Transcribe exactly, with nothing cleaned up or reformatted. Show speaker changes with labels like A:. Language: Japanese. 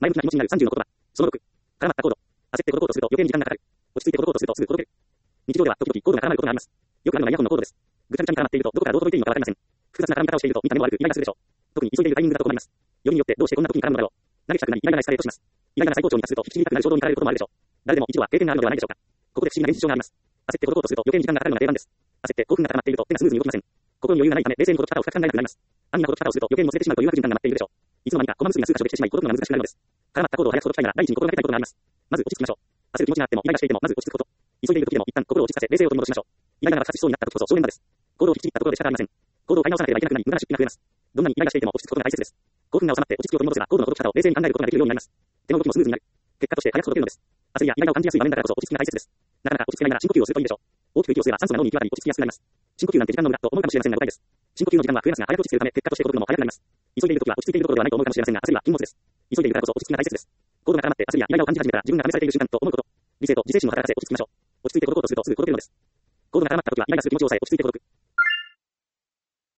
A: 前向きな気持ちになるさんじゅうの言葉。そのろく。絡まったコード。焦ってほどこうとすると余計に時間がかかる。落ち着いてほどこうとするとすぐほどける。日常では時々コードが絡まることがあります。よくあるのはイヤホンのコードです。ぐちゃぐちゃに絡まっているとどこからどう届いていいのかわかりません。複雑な絡み方をしていると見た目も悪くイライラするでしょう。特に急いでいるタイミングだと困ります。よりによってどうしてこんな時に絡むのだろう。投げたくなりイライラエスカレートします。イライラが最高潮に達すると引きちぎりたくなる衝動に駆られることもあるでしょう。誰でも一度は経験があるのではないでしょうか。ここで不思議な現実があります。焦ってほどこうとすると余計に時間がかかるのが定番です。焦って興奮が高まっていると手がスムーズに動きません。心に余裕がないため冷静にほどき方を深く考えなくなります。安易なほどき方をすると余計に乗せてしまうという悪循環が待っているでしょう。いつの間にかコマ結びな数箇所できてしまいほどくのが難しくなるのです。絡まったコードを早くほどきたいなら第一に心がけたいことがあります。まず落ち着きましょう。焦る気持ちがあってもイライラしていてもまず落ち着くこと。急いでいる時でも一旦心を落ち着かせ冷静を取り戻しましょう。イライラが爆発しそうになった時こそ正念場です。行動を引きちぎったところで仕方ありません。行動を買い直さなければいけなくなり無駄な出費が増えます。どんなにイライラしていても落ち着くことが大切です。興奮が収まって落ち着きを取り戻せばコードのほどき方を冷静に考えることができるようになります。手の動きもスムーズになる。結果として早く届けるのです。焦りやイライラを感じやすい場面だからこそ落ち着きが大切です。なかなか落ち着けないなら深呼吸をするといいでしょう。大きく息を吸えば酸素が脳に行き渡り落ち着きやすくなります。深呼吸なんて時間の無駄と思うかもしれませんが誤解です。深呼吸の時間は増えますが早く落ち着けるため結果として届くのも早くなります。急いでいる時は落ち着いているところではないと思うかもしれませんが焦りは禁物です。急いでいるからこそ落ち着きが大切です。コードが絡まって焦りやイライラを感じ始めたら自分が試されている瞬間と思うこと。理性と自制心を働かせ落ち着きましょう。落ち着いてほどこうとするとすぐほどけるのです。コードが絡まった時はイライラする気持ちを抑え落ち着いてほどく。